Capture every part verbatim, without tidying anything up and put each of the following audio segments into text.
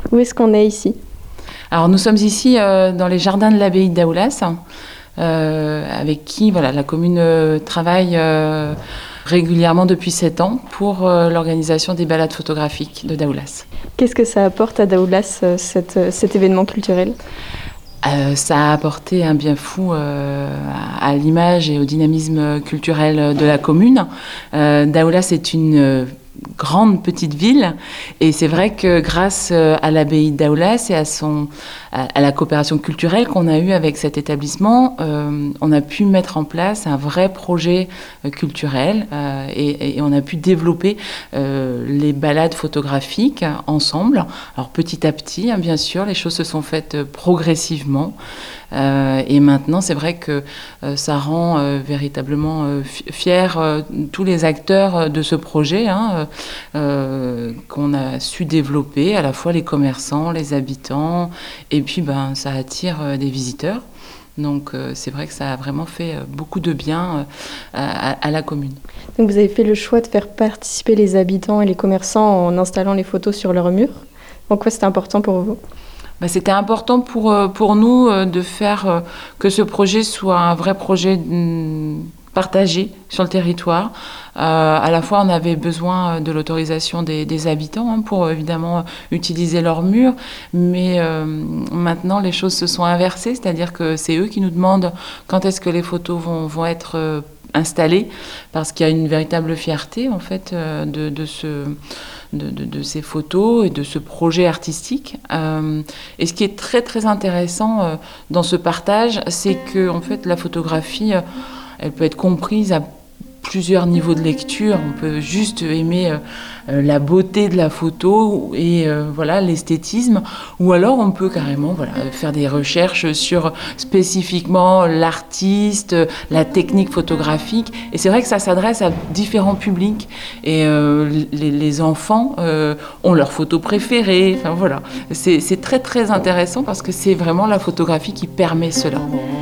Où est-ce qu'on est ici ? Alors nous sommes ici euh, dans les jardins de l'abbaye de Daoulas, euh, avec qui voilà, la commune euh, travaille euh, régulièrement depuis sept ans pour euh, l'organisation des balades photographiques de Daoulas. Qu'est-ce que ça apporte à Daoulas, euh, cette, cet événement culturel ? Euh, ça a apporté un bien fou euh, à, à l'image et au dynamisme culturel de la commune. Euh, Daoulas est une euh, grande petite ville et c'est vrai que grâce à l'abbaye de Daoulas et à, son, à, à la coopération culturelle qu'on a eue avec cet établissement, euh, on a pu mettre en place un vrai projet euh, culturel euh, et, et on a pu développer euh, les balades photographiques ensemble. Alors petit à petit, hein, bien sûr, les choses se sont faites progressivement. Euh, et maintenant, c'est vrai que euh, ça rend euh, véritablement euh, fiers euh, tous les acteurs de ce projet hein, euh, qu'on a su développer, à la fois les commerçants, les habitants, et puis ben, ça attire euh, des visiteurs. Donc euh, c'est vrai que ça a vraiment fait euh, beaucoup de bien euh, à, à la commune. Donc vous avez fait le choix de faire participer les habitants et les commerçants en installant les photos sur leurs murs. Pourquoi c'était important pour vous ? Bah, c'était important pour, pour nous de faire que ce projet soit un vrai projet partagé sur le territoire. Euh, à la fois, on avait besoin de l'autorisation des, des habitants hein, pour évidemment utiliser leurs murs, mais euh, maintenant les choses se sont inversées, c'est-à-dire que c'est eux qui nous demandent quand est-ce que les photos vont, vont être euh, installées, parce qu'il y a une véritable fierté en fait euh, de, de ce... De, de, de ces photos et de ce projet artistique. Euh, et ce qui est très très intéressant euh, dans ce partage, c'est que en fait la photographie, euh, elle peut être comprise à plusieurs niveaux de lecture. On peut juste aimer euh, la beauté de la photo et euh, voilà l'esthétisme, ou alors on peut carrément voilà faire des recherches sur spécifiquement l'artiste, la technique photographique. Et c'est vrai que ça s'adresse à différents publics. Et euh, les, les enfants euh, ont leurs photos préférées. Enfin voilà, c'est, c'est très très intéressant parce que c'est vraiment la photographie qui permet cela.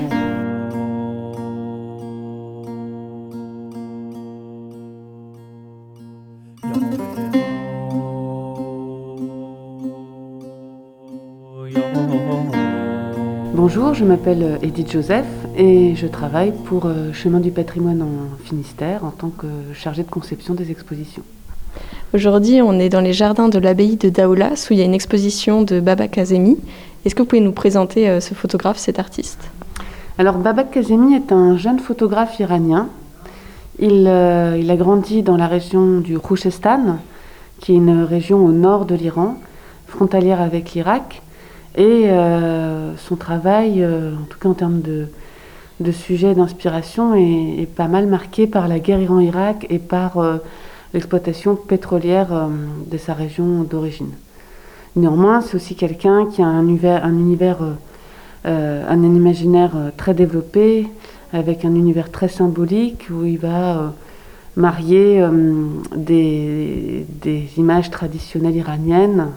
Bonjour, je m'appelle Edith Joseph et je travaille pour Chemin du Patrimoine en Finistère en tant que chargée de conception des expositions. Aujourd'hui, on est dans les jardins de l'abbaye de Daoulas où il y a une exposition de Babak Kazemi. Est-ce que vous pouvez nous présenter ce photographe, cet artiste ? Alors, Babak Kazemi est un jeune photographe iranien. Il, euh, il a grandi dans la région du Khuzestan, qui est une région au nord de l'Iran, frontalière avec l'Irak. Et euh, son travail, euh, en tout cas en termes de, de sujet d'inspiration, est, est pas mal marqué par la guerre Iran-Irak et par euh, l'exploitation pétrolière euh, de sa région d'origine. Néanmoins, c'est aussi quelqu'un qui a un univers, un, univers, euh, un imaginaire très développé, avec un univers très symbolique, où il va euh, marier euh, des, des images traditionnelles iraniennes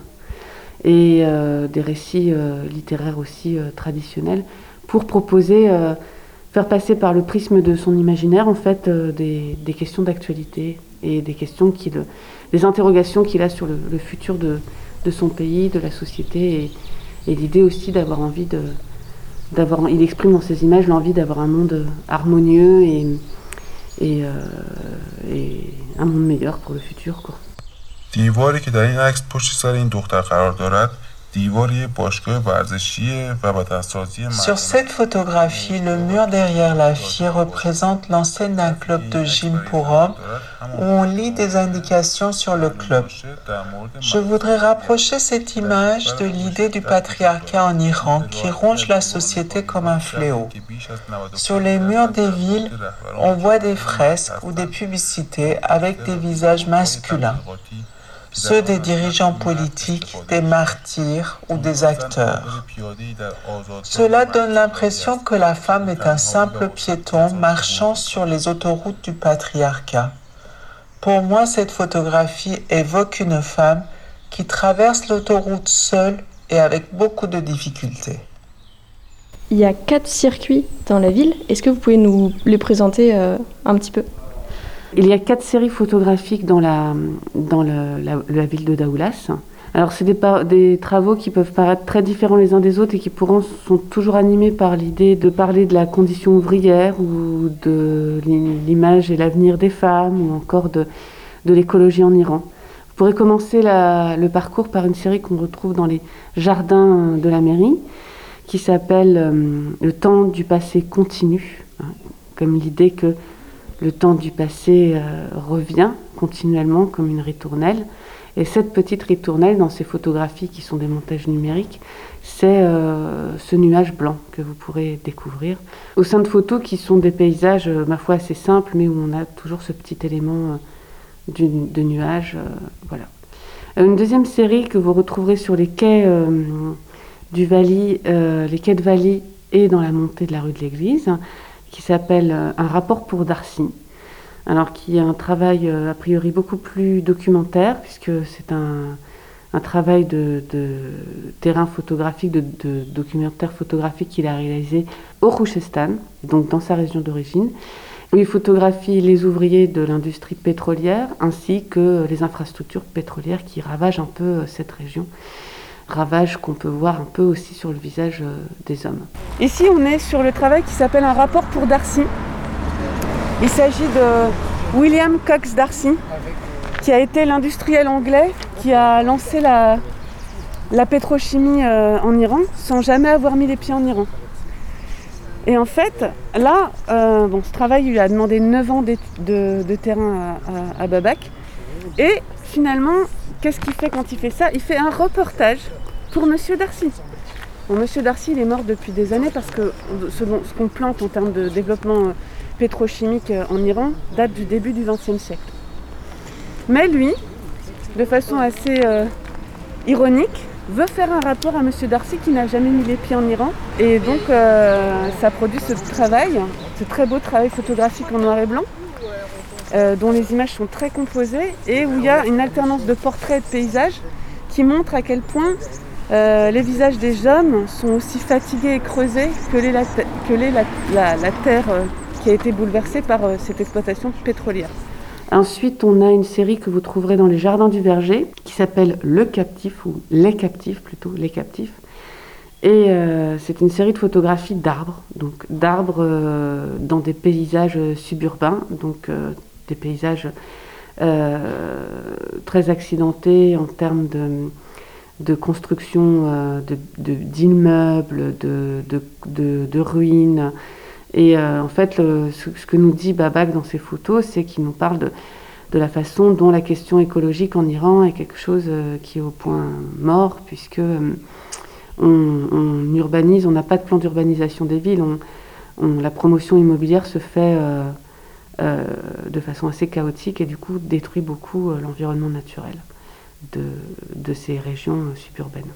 et euh, des récits euh, littéraires aussi euh, traditionnels, pour proposer, euh, faire passer par le prisme de son imaginaire en fait euh, des, des questions d'actualité et des questions qu'il, des interrogations qu'il a sur le, le futur de, de son pays, de la société, et, et l'idée aussi d'avoir envie de, d'avoir, il exprime dans ses images l'envie d'avoir un monde harmonieux et, et, euh, et un monde meilleur pour le futur, quoi. دیواری که در این عکس پشت سر این دختر قرار دارد دیواری باشگاه ورزشیه و بدنسازی. Sur cette photographie, le mur derrière la fille représente l'enseigne d'un club de gym pour hommes où on lit des indications sur le club. Je voudrais rapprocher cette image de l'idée du patriarcat en Iran qui ronge la société comme un fléau. Sur les murs des villes, on voit des fresques ou des publicités avec des visages masculins. Ceux des dirigeants politiques, des martyrs ou des acteurs. Cela donne l'impression que la femme est un simple piéton marchant sur les autoroutes du patriarcat. Pour moi, cette photographie évoque une femme qui traverse l'autoroute seule et avec beaucoup de difficultés. Il y a quatre circuits dans la ville. Est-ce que vous pouvez nous les présenter euh, un petit peu ? Il y a quatre séries photographiques dans la, dans le, la, la ville de Daoulas. Alors c'est des, par- des travaux qui peuvent paraître très différents les uns des autres et qui pourront sont toujours animés par l'idée de parler de la condition ouvrière ou de l'image et l'avenir des femmes ou encore de, de l'écologie en Iran. Vous pourrez commencer la, le parcours par une série qu'on retrouve dans les jardins de la mairie qui s'appelle euh, « Le temps du passé continue hein, », comme l'idée que le temps du passé euh, revient continuellement comme une ritournelle. Et cette petite ritournelle, dans ces photographies qui sont des montages numériques, c'est euh, ce nuage blanc que vous pourrez découvrir. Au sein de photos qui sont des paysages, euh, ma foi, assez simples, mais où on a toujours ce petit élément euh, du, de nuage. Euh, voilà. Une deuxième série que vous retrouverez sur les quais euh, du Valy, euh, les quais de Valy et dans la montée de la rue de l'Église, qui s'appelle euh, Un rapport pour Darcy. Alors qui est un travail euh, a priori beaucoup plus documentaire, puisque c'est un, un travail de, de terrain photographique, de, de documentaire photographique qu'il a réalisé au Rouchestan, donc dans sa région d'origine, où il photographie les ouvriers de l'industrie pétrolière, ainsi que les infrastructures pétrolières qui ravagent un peu euh, cette région, ravages qu'on peut voir un peu aussi sur le visage euh, des hommes. Ici on est sur le travail qui s'appelle Un rapport pour Darcy. Il s'agit de William Cox Darcy, qui a été l'industriel anglais qui a lancé la, la pétrochimie euh, en Iran sans jamais avoir mis les pieds en Iran. Et en fait, là, euh, bon, ce travail lui a demandé neuf ans de, de, de terrain à, à, à Babak. Et finalement, qu'est-ce qu'il fait quand il fait ça? Il fait un reportage pour Monsieur Darcy. Bon, Monsieur Darcy, il est mort depuis des années parce que ce, ce qu'on plante en termes de développement pétrochimique en Iran date du début du vingtième siècle. Mais lui, de façon assez euh, ironique, veut faire un rapport à Monsieur Darcy qui n'a jamais mis les pieds en Iran. Et donc euh, ça produit ce travail, ce très beau travail photographique en noir et blanc, euh, dont les images sont très composées et où il y a une alternance de portraits et de paysages qui montre à quel point euh, les visages des hommes sont aussi fatigués et creusés que l'est la, que l'est la, la, la terre euh, qui a été bouleversée par euh, cette exploitation pétrolière. Ensuite, on a une série que vous trouverez dans les Jardins du Verger, qui s'appelle Le Captif, ou Les Captifs plutôt, Les Captifs. Et euh, c'est une série de photographies d'arbres, donc d'arbres euh, dans des paysages suburbains, donc euh, des paysages euh, très accidentés en termes de, de construction euh, de, de, d'immeubles, de, de, de, de ruines. Et euh, en fait, le, ce, ce que nous dit Babak dans ses photos, c'est qu'il nous parle de, de la façon dont la question écologique en Iran est quelque chose euh, qui est au point mort, puisque euh, on, on urbanise, on n'a pas de plan d'urbanisation des villes, on, on, la promotion immobilière se fait euh, euh, de façon assez chaotique et du coup détruit beaucoup euh, l'environnement naturel de, de ces régions euh, suburbaines.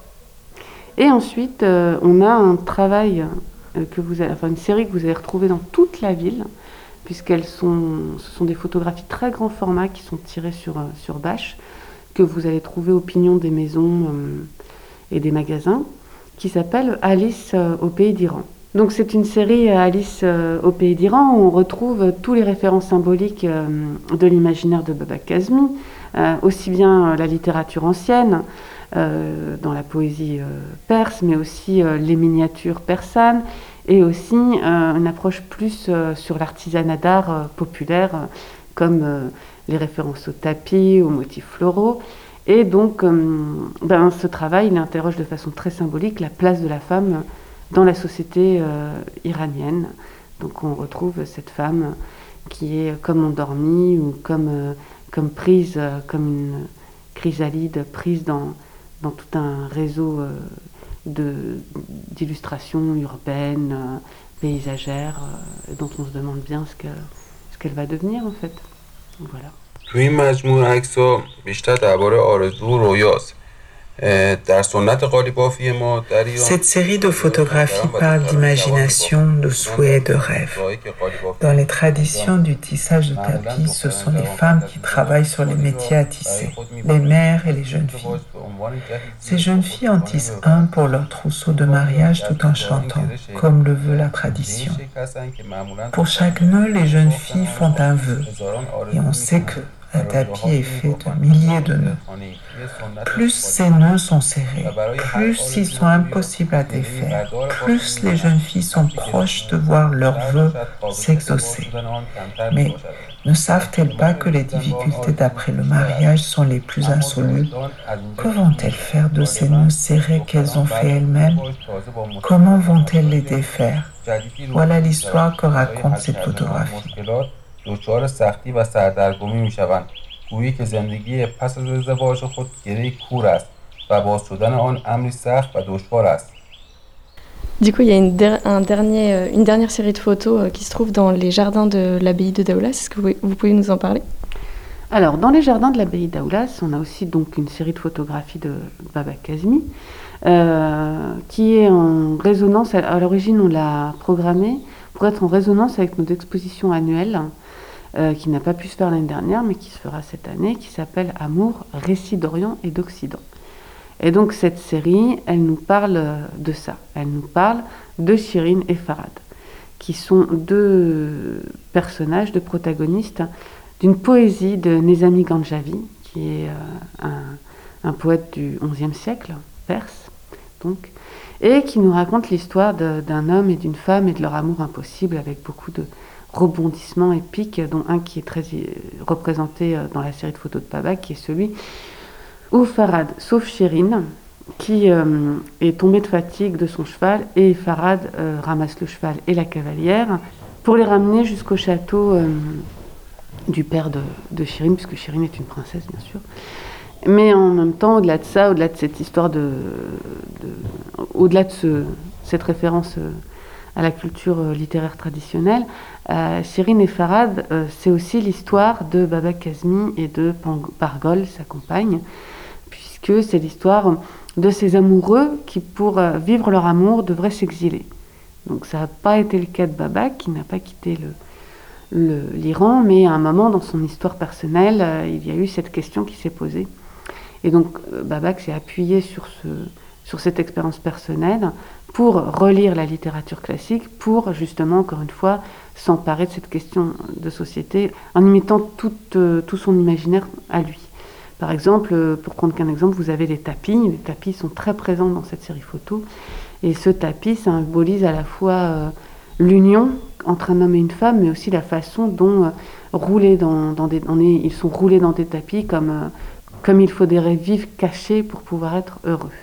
Et ensuite, euh, on a un travail... Que vous avez, enfin une série que vous allez retrouver dans toute la ville, puisqu'elles sont, ce sont des photographies très grand format qui sont tirées sur, sur bâche, que vous allez trouver au pignon des maisons euh, et des magasins, qui s'appelle Alice euh, au pays d'Iran. Donc c'est une série Alice euh, au pays d'Iran où on retrouve tous les références symboliques euh, de l'imaginaire de Babak Kazemi, euh, aussi bien euh, la littérature ancienne, Euh, dans la poésie euh, perse, mais aussi euh, les miniatures persanes, et aussi euh, une approche plus euh, sur l'artisanat d'art euh, populaire, euh, comme euh, les références aux tapis, aux motifs floraux. Et donc, euh, ben, ce travail, il interroge de façon très symbolique la place de la femme dans la société euh, iranienne. Donc on retrouve cette femme qui est comme endormie, ou comme, euh, comme prise, euh, comme une chrysalide prise dans dans tout un réseau euh, de, d'illustrations urbaines, euh, paysagères, euh, dont on se demande bien ce, que, ce qu'elle va devenir en fait. Voilà. توی این مجموعه عکس‌ها بیشتر درباره آرزو و رویاست. Cette série de photographies parle d'imagination, de souhaits et de rêves. Dans les traditions du tissage de tapis, ce sont les femmes qui travaillent sur les métiers à tisser, les mères et les jeunes filles. Ces jeunes filles en tissent un pour leur trousseau de mariage tout en chantant, comme le veut la tradition. Pour chaque nœud, les jeunes filles font un vœu, et on sait que Un tapis est fait de milliers de nœuds. Plus ces nœuds sont serrés, plus ils sont impossibles à défaire, plus les jeunes filles sont proches de voir leurs vœux s'exaucer. Mais ne savent-elles pas que les difficultés d'après le mariage sont les plus insolubles? Que vont-elles faire de ces nœuds serrés qu'elles ont fait elles-mêmes? Comment vont-elles les défaire? Voilà l'histoire que raconte cette photographie. دچار سختی و سردرگمی میشوند گویی که زندگی پس از ازدواج خود گره کور است و باز شدن آن امری سخت و دشوار است. Du coup, il y a une, der- un dernier, euh, une dernière série de photos euh, qui se trouve dans les jardins de l'abbaye de Daoulas. Est-ce que vous, vous pouvez nous en parler? Alors, dans les jardins de l'abbaye d'Aoulas, on a aussi donc une série de photographies de Babak Kazemi, euh, qui est en résonance. À l'origine, on l'a programmée pour être en résonance avec notre exposition annuelle, euh, qui n'a pas pu se faire l'année dernière, mais qui se fera cette année, qui s'appelle Amour, récits d'Orient et d'Occident. Et donc cette série, elle nous parle de ça. Elle nous parle de Shirin et Farhad, qui sont deux personnages, deux protagonistes d'une poésie de Nezami Ganjavi, qui est euh, un, un poète du onzième siècle, perse, donc, et qui nous raconte l'histoire de, d'un homme et d'une femme et de leur amour impossible, avec beaucoup de rebondissements épiques, dont un qui est très représenté dans la série de photos de Babak, qui est celui où Farhad sauve Shirin, qui euh, est tombée de fatigue de son cheval, et Farhad euh, ramasse le cheval et la cavalière pour les ramener jusqu'au château euh, du père de, de Shirin, puisque Shirin est une princesse, bien sûr. Mais en même temps, au-delà de ça, au-delà de cette histoire de... de au-delà de ce, cette référence à la culture littéraire traditionnelle, euh, Shirin et Farhad, euh, c'est aussi l'histoire de Babak Kazemi et de Pargol, sa compagne, puisque c'est l'histoire de ces amoureux qui, pour euh, vivre leur amour, devraient s'exiler. Donc ça n'a pas été le cas de Babak, qui n'a pas quitté le, le, l'Iran, mais à un moment dans son histoire personnelle, euh, il y a eu cette question qui s'est posée. Et donc euh, Babak s'est appuyé sur, ce, sur cette expérience personnelle pour relire la littérature classique, pour justement, encore une fois, s'emparer de cette question de société en imitant tout, euh, tout son imaginaire à lui. Par exemple, pour prendre qu'un exemple, vous avez les tapis. Les tapis sont très présents dans cette série photo. Et ce tapis symbolise à la fois euh, l'union entre un homme et une femme, mais aussi la façon dont euh, rouler dans, dans des, on est, ils sont roulés dans des tapis comme, euh, comme il faudrait vivre caché pour pouvoir être heureux.